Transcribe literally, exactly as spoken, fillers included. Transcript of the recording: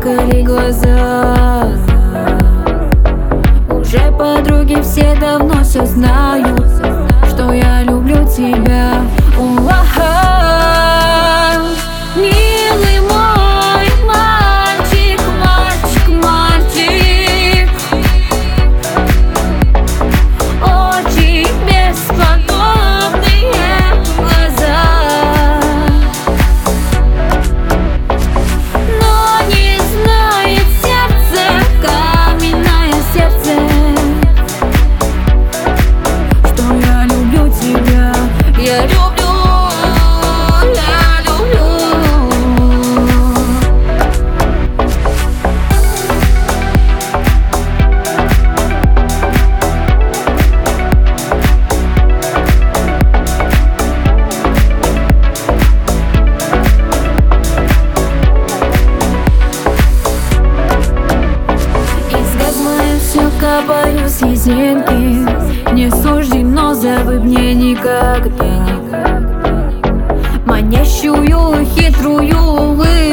плакали глаза. Уже подруги все давно все знают, что я люблю тебя. Уаха, милый мой мальчик, мальчик, мальчик, очень бесподобные глаза. Но не знает сердце, каменное сердце, что я люблю тебя. Я люблю, я люблю. Из газма я все копаю слезинки. Не суждено забыть мне никогда манящую хитрую улыбку.